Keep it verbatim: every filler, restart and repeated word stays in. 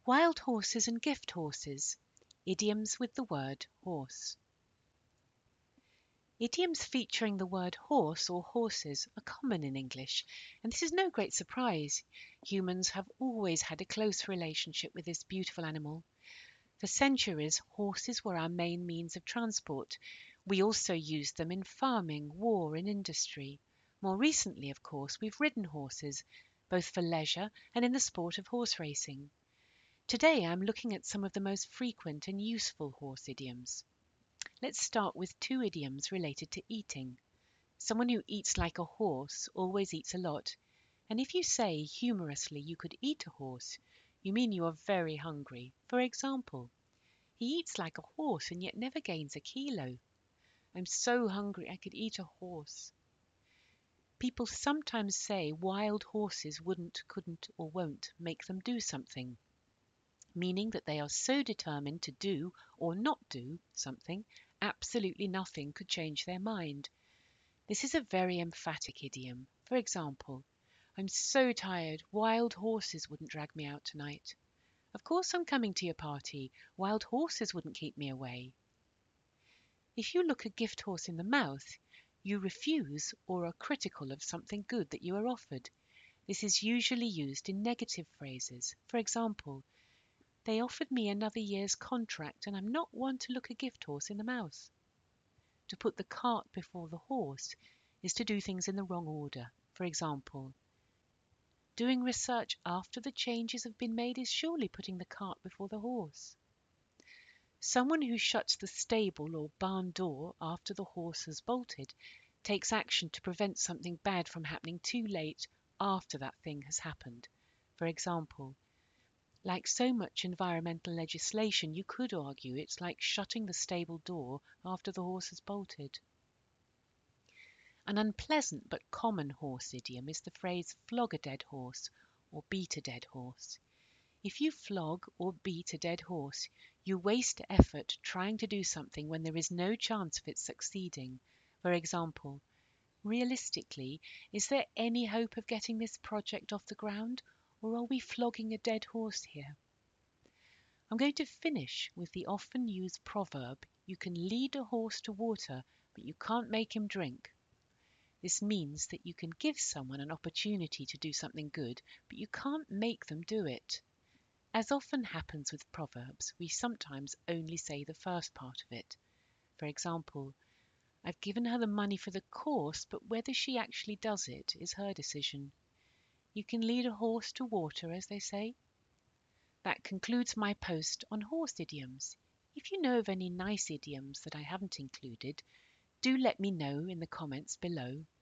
Wild horses and gift horses. Idioms with the word horse. Idioms featuring the word horse or horses are common in English, and this is no great surprise. Humans have always had a close relationship with this beautiful animal. For centuries, horses were our main means of transport. We also used them in farming, war, and industry. More recently, of course, we've ridden horses, both for leisure and in the sport of horse racing. Today, I'm looking at some of the most frequent and useful horse idioms. Let's start with two idioms related to eating. Someone who eats like a horse always eats a lot. And if you say humorously you could eat a horse, you mean you are very hungry. For example, he eats like a horse and yet never gains a kilo. I'm so hungry I could eat a horse. People sometimes say wild horses wouldn't, couldn't, or won't make them do something, meaning that they are so determined to do or not do something, absolutely nothing could change their mind. This is a very emphatic idiom. For example, I'm so tired, wild horses wouldn't drag me out tonight. Of course I'm coming to your party, wild horses wouldn't keep me away. If you look a gift horse in the mouth, you refuse or are critical of something good that you are offered. This is usually used in negative phrases. For example, they offered me another year's contract and I'm not one to look a gift horse in the mouth. To put the cart before the horse is to do things in the wrong order. For example, doing research after the changes have been made is surely putting the cart before the horse. Someone who shuts the stable or barn door after the horse has bolted takes action to prevent something bad from happening too late after that thing has happened. For example, like so much environmental legislation, you could argue it's like shutting the stable door after the horse has bolted. An unpleasant but common horse idiom is the phrase flog a dead horse or beat a dead horse. If you flog or beat a dead horse, you waste effort trying to do something when there is no chance of it succeeding. For example, realistically, is there any hope of getting this project off the ground, or are we flogging a dead horse here? I'm going to finish with the often used proverb, you can lead a horse to water, but you can't make him drink. This means that you can give someone an opportunity to do something good, but you can't make them do it. As often happens with proverbs, we sometimes only say the first part of it. For example, I've given her the money for the course, but whether she actually does it is her decision. You can lead a horse to water, as they say. That concludes my post on horse idioms. If you know of any nice idioms that I haven't included, do let me know in the comments below.